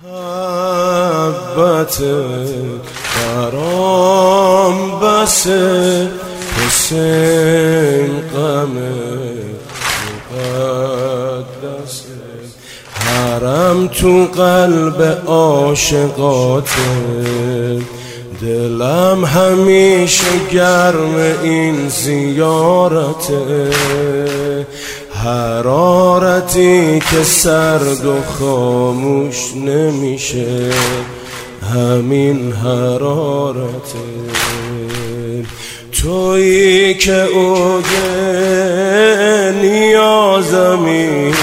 محبت برام بسه حسین غم مقدسه حرم تو قلب عاشقاته دلم همیشه گرم این زیارته حرارتی که سرد و خاموش نمیشه همین حرارته تویی که اوج نیازمی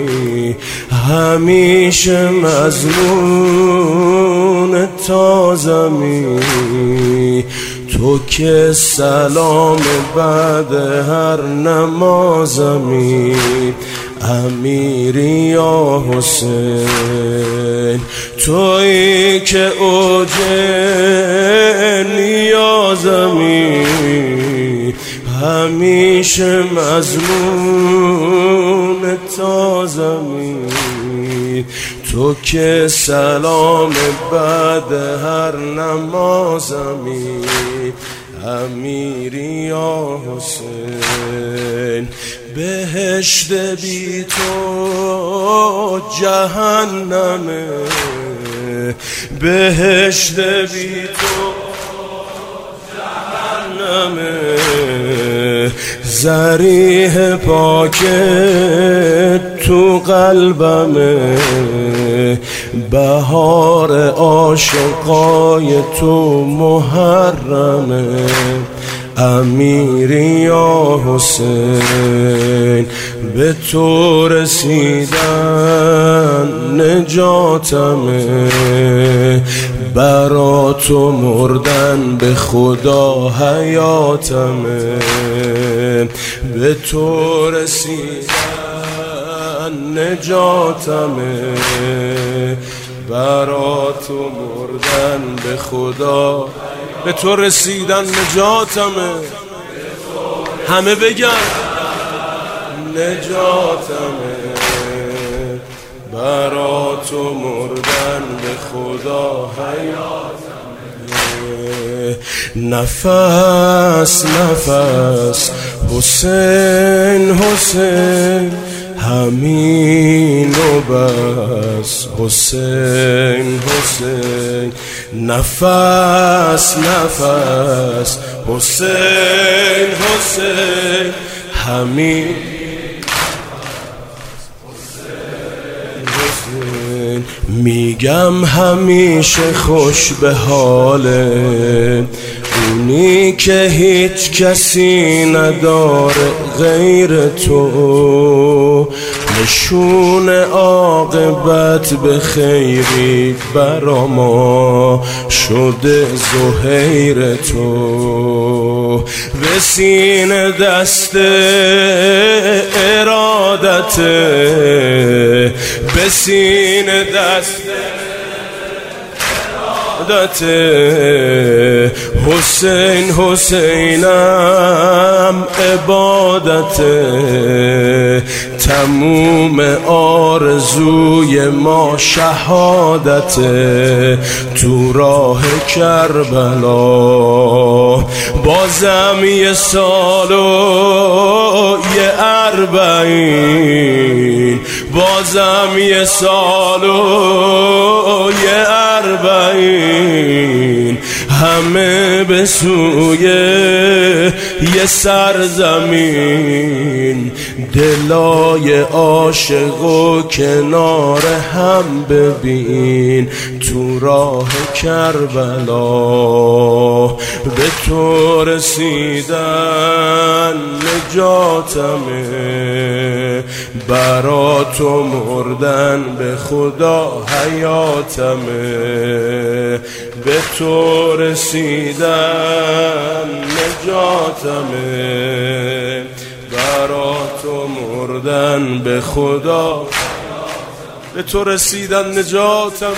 همیشه مضمون تازمی تو که سلام بعد هر نمازمی امیری یا حسین تویی که اوج نیازمی همیشه مضمون تازمی تو که سلام بعد هر نمازمی امیری یا حسین بهشت بی تو جهنمه بهشت بی تو جهنمه ضریح پاک تو قلبمه بهار عاشقای تو محرمه امیری یا حسین به تو رسیدن نجاتمه برا تو مردن به خدا حیاتمه به تو رسیدن نجاتمه برا تو مردن به خدا به تو رسیدن نجاتمه همه بگن نجاتمه برا تو مردن به خدا حیاتمه نفس نفس حسین حسین همین و بس حسین حسین نفس نفس حسین حسین همین حسین میگم همیشه خوش به حاله اونی که هیچ کسی نداره غیر تو نشون عاقبت به خیری برا ما شده زهیر تو به سینه دست ارادته به سینه دست حسین حسینم عبادته تموم آرزوی ما شهادته تو راه کربلا بازم یه سال و یه اربعین بازم یه سال و یه اربعین همه به سوی یه سرزمین دلای عاشق و کنار هم ببین تو راه کربلا به تو رسیدن نجاتمه برا تو مردن به خدا حیاتمه به تو رسیدن نجاتمه برا تو مردن به خدا به تو رسیدن نجاتمه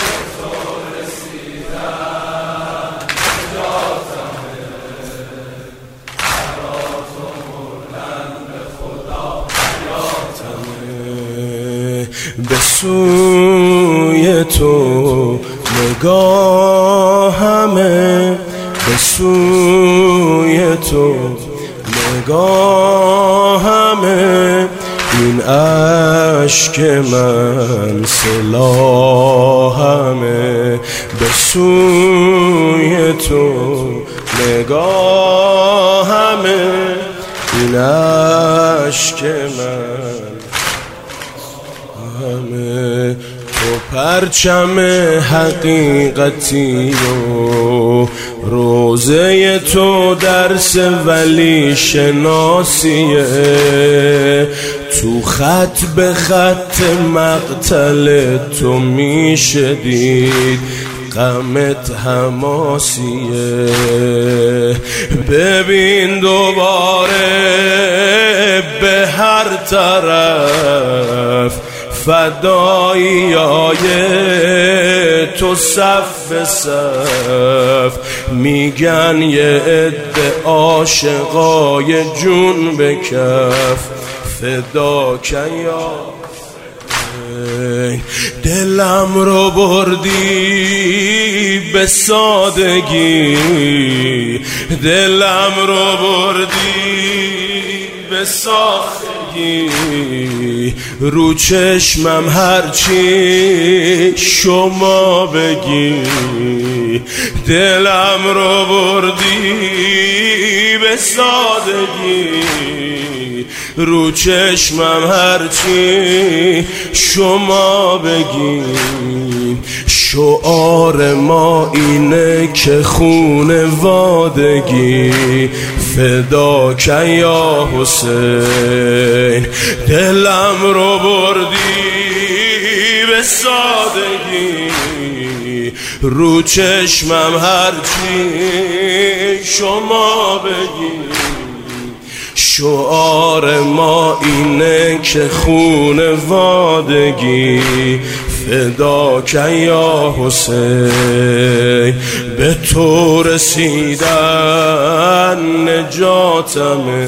به سوی سوی تو، نگاهمه به سوی تو، نگاهمه این اشک من سلاحمه به سوی تو، نگاهمه این اشک من همه. تو پرچم حقیقتی و روزه تو درس ولی شناسیه، تو خط به خط مقتل تو میشه دید غمت حماسیه. ببین دوباره به هر طرف فداییای تو صف به صف، میگن یه عده عاشقای جون به کف، فدا کیا دلم رو بردی به سادگی، دلم رو بردی به سادگی، رو چشمم هرچی شما بگی، دلم رو بردی به سادگی، رو چشمم هرچی شما بگی. شعار ما اینه که خونوادگی، فدا که یا حسین، دلم رو بردی به سادگی، رو چشمم هرچی شما بگی. شعار ما اینه که خونوادگی، فدا که یا حسین، به تو رسیدن نجاتمه،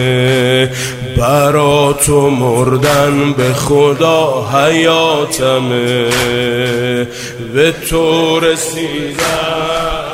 برا تو مردن به خدا حیاتمه، به تو رسیدن